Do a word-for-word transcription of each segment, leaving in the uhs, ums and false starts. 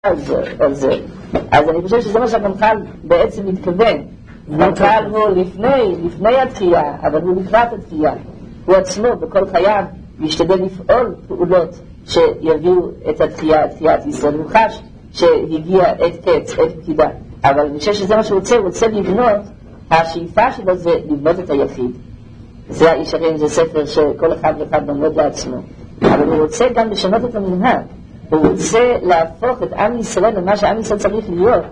אז, אז, אז אני חושב שזה מה שהרמח"ל בעצם מתכוון. הרמח"ל הוא לפני, לפני התחייה, אבל הוא לקראת התחייה. הוא עצמו בכל חייו משתדל לפעול פעולות שיביאו את התחייה, את תחיית ישראל. הוא חש שהגיע את קץ, את פקידה. אבל אני חושב שזה מה שהוא רוצה, הוא רוצה לבנות, השאיפה שלו זה לבנות את היחיד. זה האיש הרי, זה ספר שכל אחד ואחד לומד לעצמו. אבל הוא רוצה גם לשנות את המנהג. הוא רוצה להפוך את עם ישראל למה שעם ישראל צריך להיות,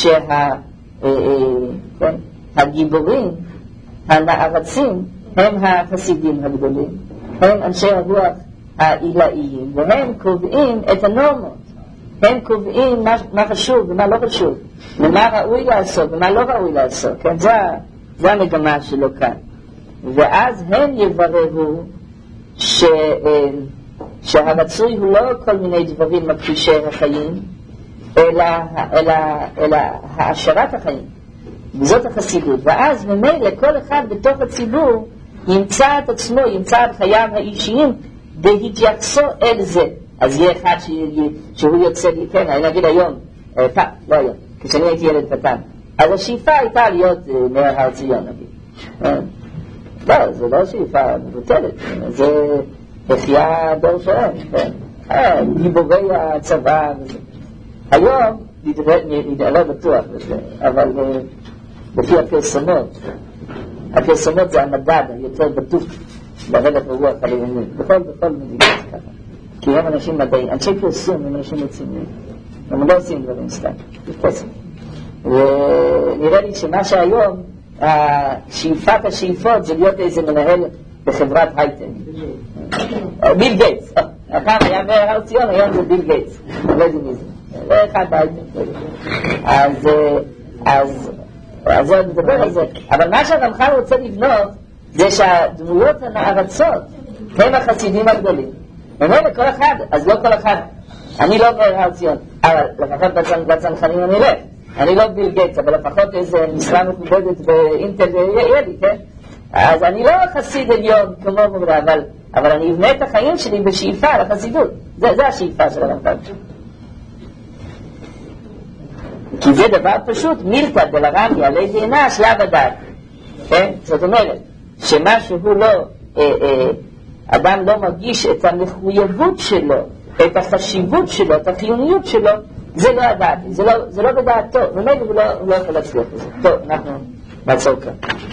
שהגיבורים, הנערצים, הם החסידים הגדולים, הם אנשי הרוח העילאיים, והם קובעים את הנורמות, הם קובעים מה, מה חשוב ומה לא חשוב, ומה ראוי לעשות ומה לא ראוי לעשות, כן? זה, זה המגמה שלו כאן. ואז הם יבררו ש... שהרצוי הוא לא כל מיני דברים מפרישי החיים, אלא, אלא, אלא העשרת החיים. וזאת החסידות. ואז ממילא כל אחד בתוך הציבור ימצא את עצמו, ימצא את חייו האישיים בהתייחסו אל זה. אז יהיה אחד ש... שהוא יוצא לי, כן, אני נגיד היום, אה, פעם, לא היום, כשאני הייתי ילד קטן. אז השאיפה הייתה להיות אה, מאיר הר ציון, נגיד. אה, לא, זה לא שאיפה מבוטלת, זה... בחייה דור שלם, כן. אה, גיבורי הצבא וזה. היום, נדע, לא בטוח בזה, אבל לפי הפרסומות, הפרסומות זה המדד היותר בטוח לרדת ברוח הלאומית, בכל, בכל מדינה ככה. כי הם אנשים מדעיים, אנשי פרסום הם אנשים רציניים. הם לא עושים דברים סתם, פרסום. ונראה לי שמה שהיום, שאיפת השאיפות זה להיות איזה מנהל בחברת הייטק. ביל גייטס, הפעם היה מאיר הר ציון, היום זה ביל גייטס, לא יודעים מי זה, זה אחד בהייטק. אז, אז, אז אני מדבר על זה, אבל מה שהרמח"ל רוצה לבנות זה שהדמויות הנערצות הם החסידים הגדולים. באמת כל אחד, אז לא כל אחד, אני לא מאיר הר ציון, אבל לפחות בצנחנים אני אלך, אני לא ביל גייטס, אבל לפחות איזה משרה מכובדת באינטל יהיה לי, כן? אז אני לא חסיד עליון כמו מובדה, אבל, אבל אני אבנה את החיים שלי בשאיפה לחסידות. זה, זה השאיפה של הרמח"ל. כי זה דבר פשוט, מילתא דלרמי עלי דענה שלב הדעת. כן? זאת אומרת, שמשהו הוא לא, אה, אה, אדם לא מרגיש את המחויבות שלו, את החשיבות שלו, את החיוניות שלו, זה לא הדעת, זה לא, זה לא בדעתו, ומילא הוא לא, הוא לא יכול להצליח בזה. טוב, אנחנו נעצור כאן.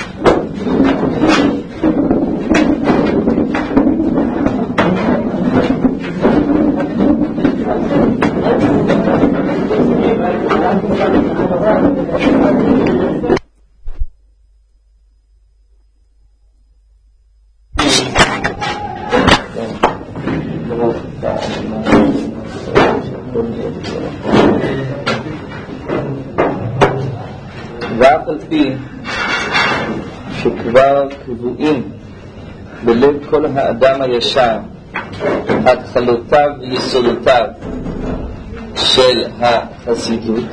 ואף על פי שכבר קבועים בלב כל האדם הישר התחלותיו ויסודותיו של החסידות,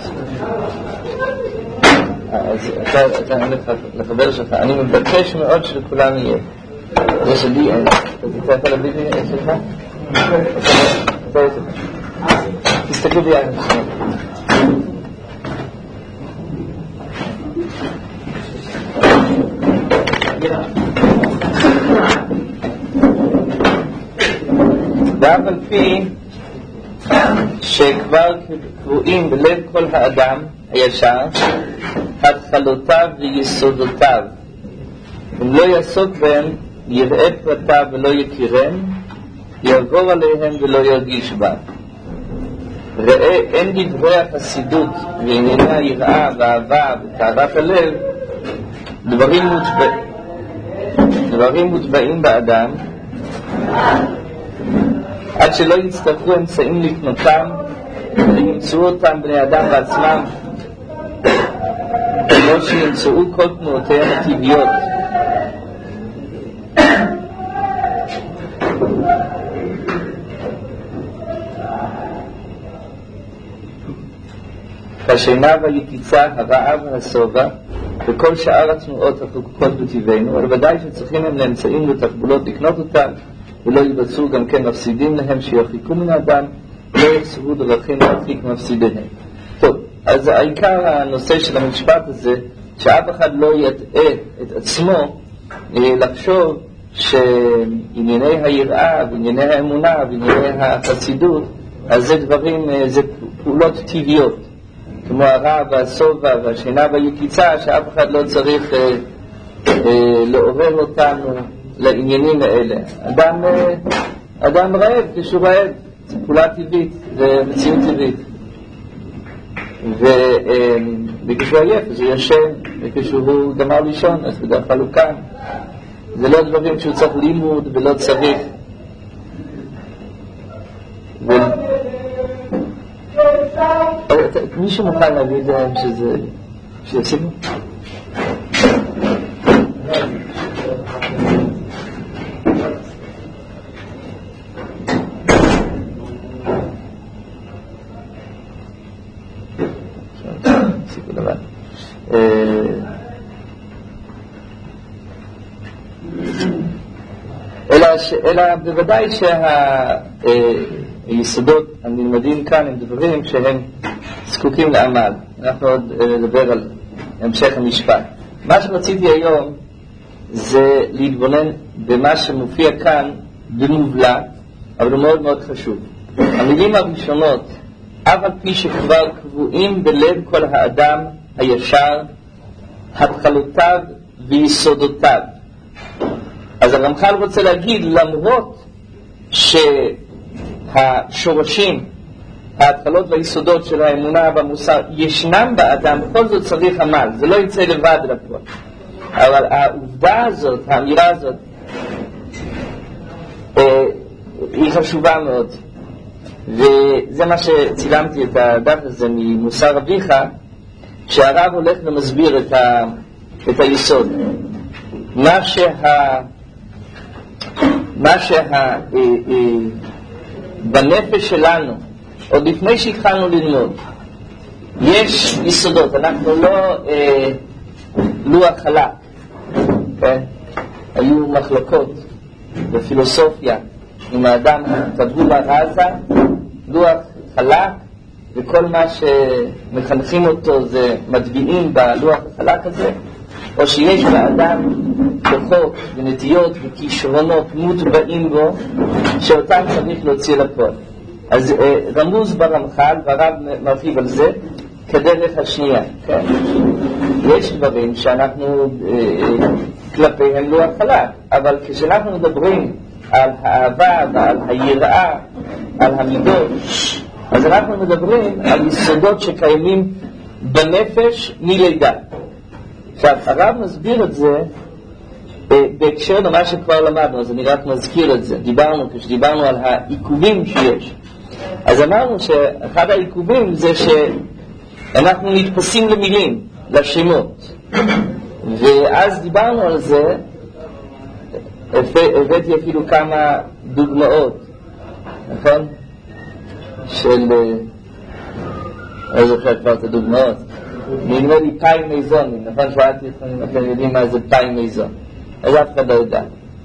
אז אתה, אתה לחבר שלך, אני מבקש מאוד שלכולם יהיה, זה שלי אין, אתה תתן על הביבי שלך? אתה יותר תסתכלו ביחד ואף על פי שכבר קבועים בלב כל האדם הישר התחלותיו ויסודותיו, אם לא יעסוק בהם יראה פרטיו ולא יכירם, יעבור עליהם ולא ירגיש בה. ראה, אין דברי החסידות וענייני היראה והאהבה וטהרת הלב דברים מוטבעים דברים מוטבעים באדם עד שלא יצטרכו אמצעים לקנותם וימצאו אותם בני אדם בעצמם, כמו שימצאו כל תנועותיהם הטבעיות. השינה והיקיצה, הרעב והשובע וכל שאר התנועות החוקקות בטבענו, אבל ודאי שצריכים הם לאמצעים ותחבולות לקנות אותם, ולא יבצעו גם כן מפסידים להם שירחיקו מן האדם, לא יחשבו דרכים להרחיק מפסידיהם. טוב, אז העיקר הנושא של המשפט הזה, שאף אחד לא יטעה את עצמו לחשוב שענייני היראה וענייני האמונה וענייני החסידות, אז זה דברים, זה פעולות טבעיות, כמו הרע והסובה והשינה והיקיצה, שאף אחד לא צריך אה, אה, לעורר אותנו לעניינים האלה. אדם, אה, אדם רעב כשהוא רעב, זה פעולה טבעית, זה מציאות טבעית. וכשהוא עייף אז הוא ישן, וכשהוא גמר לישון אז בדרך כלל הוא כאן. זה לא דברים שהוא צריך לימוד ולא צריך. ו... מישהו מוכן להגיד להם שזה... שישימו? סיכו לבן. אלא בוודאי שהיסודות הנלמדים כאן הם דברים שהם זקוקים לעמל. אנחנו עוד נדבר על המשך המשפט. מה שרציתי היום זה להתבונן במה שמופיע כאן במובלע, אבל הוא מאוד מאוד חשוב. המילים הראשונות, אף על פי שכבר קבועים בלב כל האדם הישר, התחלותיו ויסודותיו. אז הרמח"ל רוצה להגיד, למרות שהשורשים, ההתחלות והיסודות של האמונה והמוסר ישנם באדם, בכל זאת צריך עמל, זה לא יצא לבד לפועל. אבל העובדה הזאת, האמירה הזאת, אה, היא חשובה מאוד. וזה מה שצילמתי את הדף הזה ממוסר אביך, שהרב הולך ומסביר את, ה, את היסוד. מה שה... מה שה... אה, אה, בנפש שלנו, עוד לפני שהתחלנו ללמוד, יש יסודות, אנחנו לא אה, לוח חלק, כן? היו מחלוקות בפילוסופיה, אם האדם טבולה רזה, לוח חלק, וכל מה שמחנכים אותו זה מטביעים בלוח החלק הזה, או שיש לאדם כוחות ונטיות וכישרונות מוטבעים בו, שאותם צריך להוציא לפועל. אז אה, רמוז ברמח"ל, והרב מרחיב על זה, כדרך השנייה. כן? יש דברים שאנחנו אה, כלפיהם לוח חלק, אבל כשאנחנו מדברים על האהבה ועל היראה, על המידות, אז אנחנו מדברים על יסודות שקיימים בנפש מלידה. עכשיו, הרב מסביר את זה בהקשר למה שכבר למדנו, אז אני רק מזכיר את זה. דיברנו, כשדיברנו על העיכובים שיש. אז אמרנו שאחד העיכובים זה שאנחנו נתפסים למילים, לשמות. ואז דיברנו על זה, הבאתי אפילו כמה דוגמאות, נכון? של... אני זוכר כבר את הדוגמאות. נראה לי פאי מייזון, נכון? שאלתי אתכם אם אתם יודעים מה זה פאי מייזון. אז אף אחד לא יודע.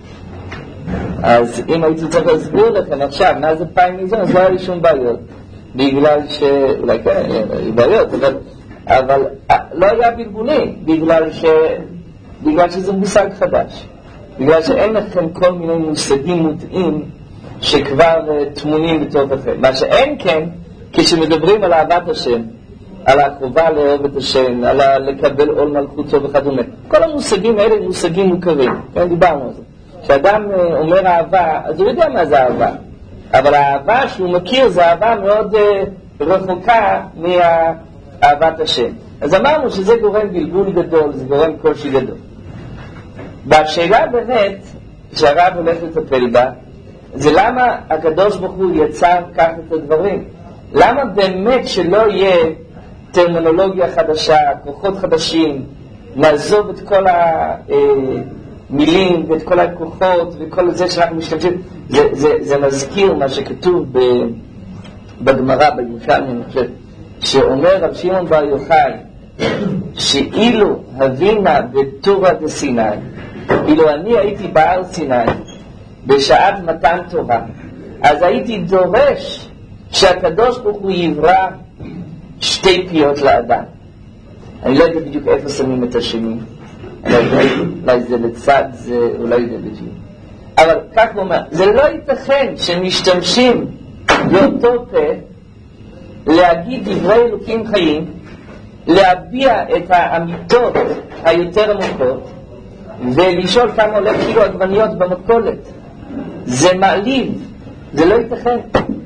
אז אם הייתי צריך להסביר לכם עכשיו מה זה פאי מייזון, אז לא היה לי שום בעיות. בגלל ש... אולי כן, היו בעיות, אבל... אבל לא היה בלבולים, בגלל ש... בגלל שזה מושג חדש. בגלל שאין לכם כל מיני מושגים מוטעים שכבר תמונים בתוך אחר. מה שאין כן, כשמדברים על אהבת השם, על החובה לאהוב את השם, על לקבל עול מלכותו וכדומה. כל המושגים האלה הם מושגים מוכרים. כן, דיברנו על זה. כשאדם אומר אהבה, אז הוא יודע מה זה אהבה. אבל האהבה שהוא מכיר זה אהבה מאוד uh, רחוקה מאהבת השם. אז אמרנו שזה גורם בלבול גדול, זה גורם קושי גדול. בשאלה באמת, שהרב הולך לטפל בה, זה למה הקדוש ברוך הוא יצר כך את הדברים. למה באמת שלא יהיה טרמינולוגיה חדשה, כוחות חדשים, נעזוב את כל המילים ואת כל הכוחות וכל זה שאנחנו משתמשים. זה, זה, זה מזכיר מה שכתוב בגמרא, בירושלמי, אני חושב, שאומר רב שמעון בר יוחאי, שאילו הבינה בתורה דסיני, אילו אני הייתי בהר סיני בשעת מתן תורה, אז הייתי דורש שהקדוש ברוך הוא יברא שתי פיות לאדם. אני לא יודע בדיוק איפה שמים את השני, אולי זה לצד זה, אולי זה בדיוק. אבל כך הוא אומר, זה לא ייתכן שמשתמשים באותו פה להגיד דברי אלוקים חיים, להביע את האמיתות היותר עמוקות, ולשאול כמה הולך כאילו עגבניות במכולת. זה מעליב, זה לא ייתכן.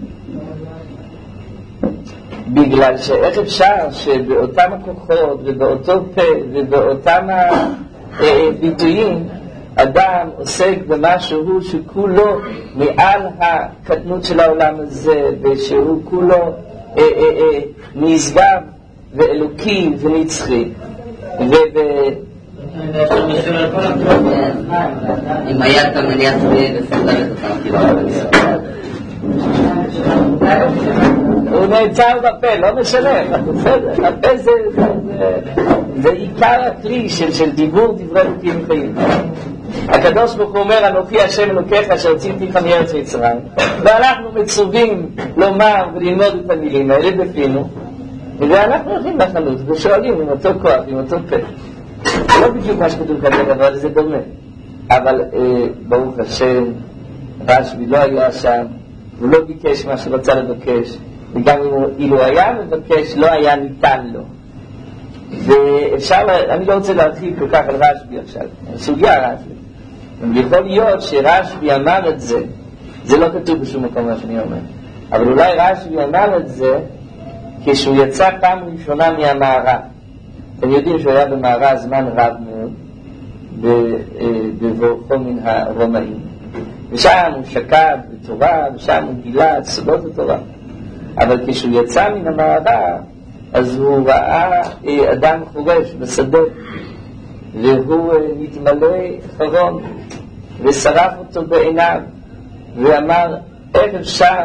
בגלל שאיך אפשר שבאותם הכוחות ובאותו פה ובאותם הביטויים אדם עוסק במשהו שכולו מעל הקטנות של העולם הזה, ושהוא כולו אה, אה, אה, נשגב ואלוקי ונצחי. וב... אם היה כאן מניעת וסדר את אותם הוא נעצר בפה, לא משנה, בסדר, הפה זה זה עיקר הכלי של דיבור דברי אלוקים חיים. הקדוש ברוך הוא אומר, אנוכי השם אלוקיך אשר הוצאתיך מארץ מצרים, ואנחנו מצווים לומר וללמוד את המילים האלה בפינו, ואנחנו הולכים לחנות ושואלים עם אותו כוח, עם אותו פה. לא בדיוק מה שכתוב כאן, אבל זה דומה. אבל ברוך השם, רשב"י לא היה שם, הוא לא ביקש מה שרצה לבקש, וגם אילו היה מבקש לא היה ניתן לו. ואפשר, אני לא רוצה להרחיב כל כך על רשב"י עכשיו, סוגיה רשב"י. ויכול להיות שרשב"י אמר את זה, זה לא כתוב בשום מקום מה שאני אומר, אבל אולי רשב"י אמר את זה כשהוא יצא פעם ראשונה מהמערה. אתם יודעים שהוא היה במערה זמן רב מאוד, בבורחו מן הרומאים, ושם הוא שקד בתורה, ושם הוא גילה את סודות התורה. אבל כשהוא יצא מן המערה, אז הוא ראה אדם חורש בשדה, והוא מתמלא חרון ושרף אותו בעיניו ואמר, איך אפשר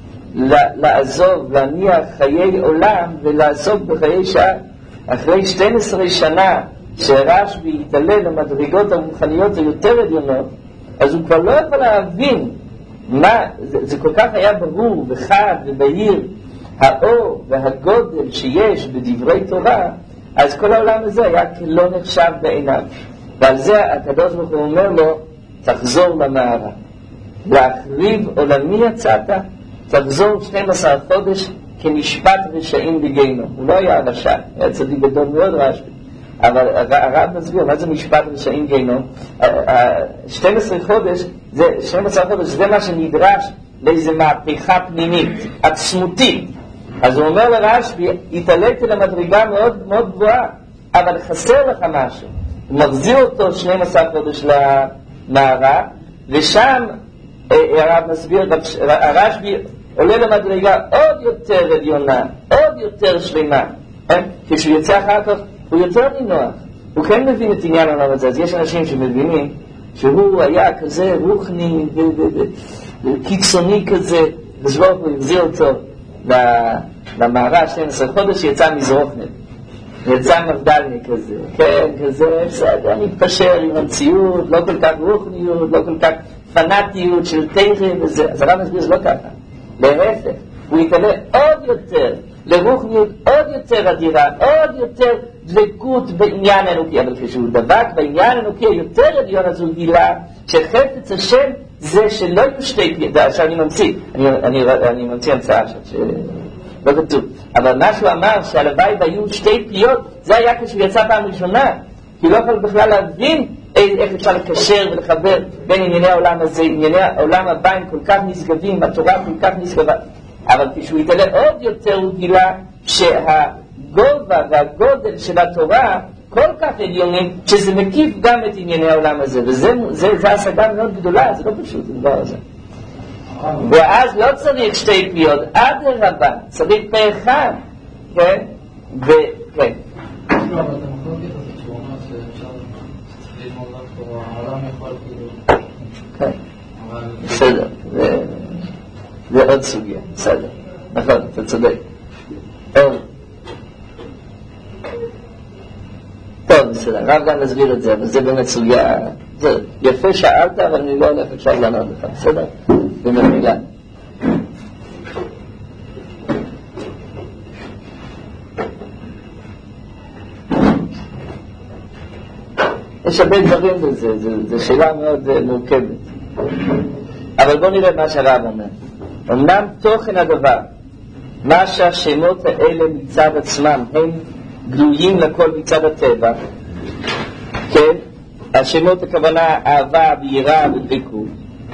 לעזוב, להניח חיי עולם ולעסוק בחיי שעה? אחרי שתים עשרה שנה שרשב"י התעלה למדרגות הרוחניות היותר עליונות, אז הוא כבר לא יכול להבין מה, זה, זה כל כך היה ברור וחד ובהיר האור והגודל שיש בדברי תורה, אז כל העולם הזה היה כלא נחשב בעיניו. ועל זה הקדוש ברוך הוא אומר לו, תחזור למערה, להחריב עולמי יצאת, תחזור שנים עשר חודש כמשפט רשעים בגיהנום. הוא לא היה רשע, היה צדיק גדול מאוד רשב"י, אבל הרב מסביר מה זה משפט רשעים גיהנום. שנים עשר חודש, זה שנים עשר חודש, זה מה שנדרש לאיזו מהפכה פנימית עצמותית. אז הוא אומר לרשב"י, התעלית למדרגה מאוד מאוד גבוהה, אבל חסר לך משהו. הוא מחזיר אותו שנים עשר חודש למערה, ושם הרב מסביר, הרשב"י עולה למדרגה עוד יותר עליונה, עוד יותר שלמה. כשהוא יוצא אחר כך הוא יותר נינוח, הוא כן מבין את עניין העולם הזה. אז יש אנשים שמבינים שהוא היה כזה רוחני וקיצוני כזה, ושבוך הוא החזיר אותו למערה שנים עשר חודש, יצא מזרוחנית, יצא מבדלני כזה, כן, כזה, בסדר, מתפשר עם המציאות, לא כל כך רוחניות, לא כל כך פנאטיות של תכן וזה. אז הרב מסביר, זה לא ככה, להפך, הוא יתעלה עוד יותר לרוחניות עוד יותר אדירה, עוד יותר דבקות בעניין האלוקי. אבל כשהוא דבק בעניין האלוקי יותר עליון, אז הוא גילה שחפץ השם זה שלא יהיו שתי פיות. עכשיו אני ממציא, אני, אני, אני ממציא המצאה עכשיו שלא כתוב, אבל מה שהוא אמר שהלוואי והיו שתי פיות, זה היה כשהוא יצא פעם ראשונה, כי לא יכול בכלל להבין איך אפשר לקשר ולחבר בין ענייני העולם הזה, ענייני העולם הבא הם כל כך נשגבים, התורה כל כך נשגבה. אבל כשהוא יתעלה עוד יותר הוא גילה שהגובה והגודל של התורה כל כך עליונים, שזה מקיף גם את ענייני העולם הזה, וזה זה, זה השגה מאוד גדולה, זה לא פשוט הדבר הזה. ואז לא צריך שתי פיות, עד הרבה, צריך פה אחד, כן? וכן. כן, בסדר, זה עוד סוגיה, בסדר, נכון, אתה צודק. טוב, טוב, בסדר, הרב גם מסביר את זה, אבל זה באמת סוגיה, זה יפה שאלת, אבל אני לא הולך עכשיו לענות לך, בסדר? בממילה. יש הרבה דברים בזה, זו שאלה מאוד מורכבת. אבל בואו נראה מה שהרב אומר. אמנם תוכן הדבר, מה שהשמות האלה מצד עצמם הם גלויים לכל מצד הטבע, כן? השמות הכוונה אהבה ויראה ודבקות,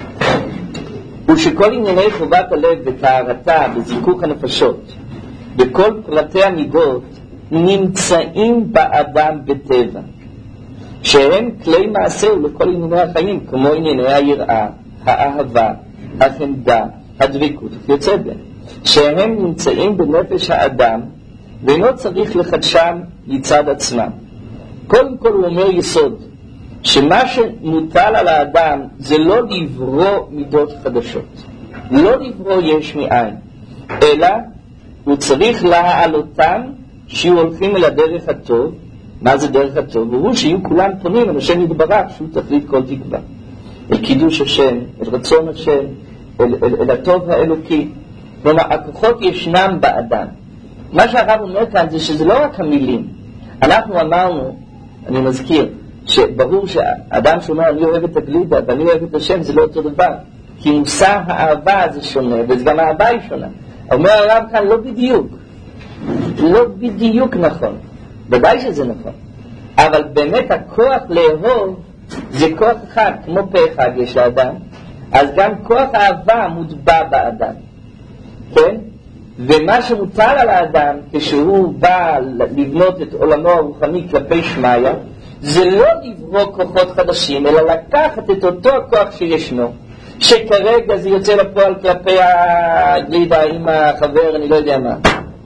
ושכל ענייני חובת הלב וטהרתה וזיכוך הנפשות בכל פרטי המידות נמצאים באדם בטבע, שהם כלי מעשה לכל ענייני החיים, כמו ענייני היראה, האהבה, החמדה, הדבקות יוצא בהם, שהם נמצאים בנפש האדם ואינו צריך לחדשם מצד עצמם. קודם כל הוא אומר יסוד, שמה שמוטל על האדם זה לא לברוא מידות חדשות, לא לברוא יש מאין, אלא הוא צריך להעלותם שיהיו הולכים אל הדרך הטוב. מה זה דרך הטוב? והוא שיהיו כולם פונים אל השם יתברך, שהוא תכלית כל תקווה, אל קידוש השם, אל רצון השם, אל, אל, אל הטוב האלוקי. כלומר, הכוחות ישנם באדם. מה שהרב אומר כאן זה שזה לא רק המילים. אנחנו אמרנו, אני מזכיר, שברור שאדם שאומר אני אוהב את הגלידה ואני אוהב את השם, זה לא אותו דבר, כי מושא האהבה זה שונה, וגם האהבה היא שונה. אומר הרב כאן לא בדיוק, לא בדיוק נכון, ודאי שזה נכון, אבל באמת הכוח לאהוב זה כוח אחד, כמו פה אחד יש לאדם, אז גם כוח האהבה מוטבע באדם, כן? ומה שמוטל על האדם כשהוא בא לבנות את עולמו הרוחני כלפי שמיה, זה לא לברוא כוחות חדשים, אלא לקחת את אותו כוח שישנו, שכרגע זה יוצא לפועל כלפי הגלידה עם החבר, אני לא יודע מה,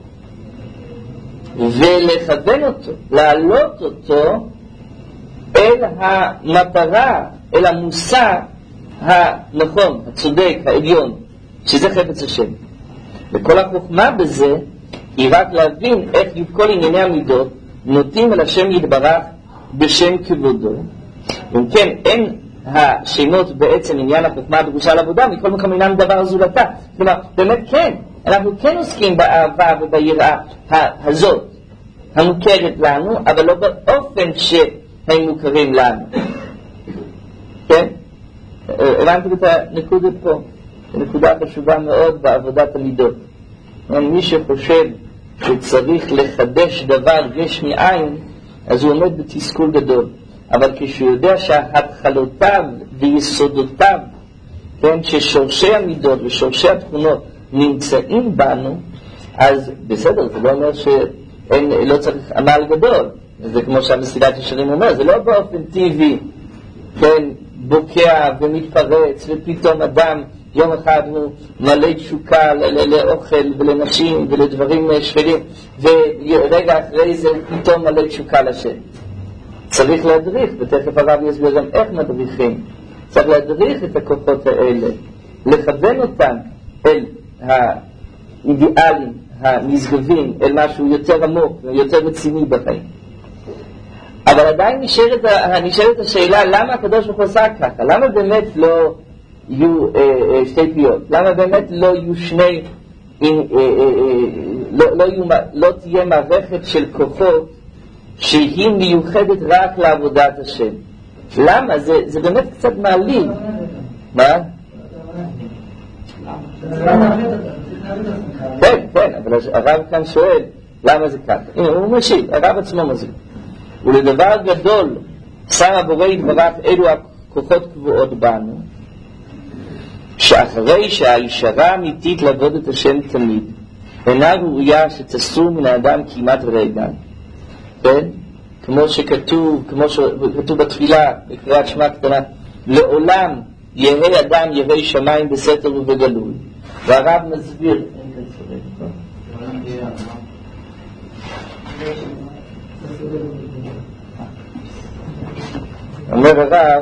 ולכוון אותו, להעלות אותו אל המטרה, אל המושא הנכון, הצודק, העליון, שזה חפץ השם. וכל החוכמה בזה היא רק להבין איך כל ענייני המידות נוטים אל השם יתברך בשם כבודו. אם כן, אין השמות בעצם עניין החוכמה דרושה לעבודה, מכל מקום אינם דבר זולתה. כלומר, באמת כן, אנחנו כן עוסקים באהבה וביראה הזאת המוכרת לנו, אבל לא באופן שהם מוכרים לנו. כן? הבנתי את הנקודה פה, נקודה חשובה מאוד בעבודת המידות. מי שחושב שצריך לחדש דבר יש מאין, אז הוא עומד בתסכול גדול. אבל כשהוא יודע שהתחלותיו ויסודותיו, כן, ששורשי המידות ושורשי התכונות נמצאים בנו, אז בסדר, זה לא אומר שאין, לא צריך עמל גדול. זה כמו שהמסילת ישרים אומר, זה לא באופן טבעי, כן, בוקע ומתפרץ, ופתאום אדם יום אחד הוא מלא תשוקה לאוכל ולנשים ולדברים שפלים, ורגע אחרי זה פתאום מלא תשוקה לשם. צריך להדריך, ותכף הרב יסביר גם איך מדריכים. צריך להדריך את הכוחות האלה, לכוון אותם אל האידיאלים הנשגבים, אל משהו יותר עמוק ויותר רציני בחיים. אבל עדיין נשארת, נשארת השאלה, למה הקדוש ברוך הוא עושה ככה? למה באמת לא יהיו אה, אה, שתי פיות? למה באמת לא יהיו שני, אה, אה, אה, לא, לא, יהיו, לא תהיה מערכת של כוחות שהיא מיוחדת רק לעבודת השם? למה? זה, זה באמת קצת מעליב. מה? כן, כן, אבל הרב כאן שואל, למה זה ככה? הנה, הוא משיב, הרב עצמו משיב. ולדבר גדול, שר הבורא יתברך אלו הכוחות קבועות בנו, שאחרי שהישרה אמיתית לעבוד את השם תמיד, אינה ראויה שתסור מן האדם כמעט רגע, כן? כמו שכתוב, כמו שכתוב בתפילה, בקריאת שמע קטנה, לעולם ירא אדם ירא שמיים בסתר ובגלוי. והרב מסביר, אומר הרב,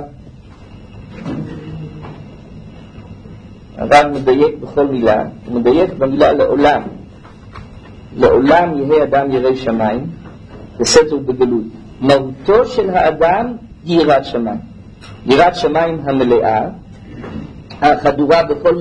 הרב מדייק בכל מילה, הוא מדייק במילה לעולם. לעולם יהא אדם ירא שמיים בסתר ובגלוי. מהותו של האדם היא יראת שמיים, יראת שמיים המלאה, החדורה בכל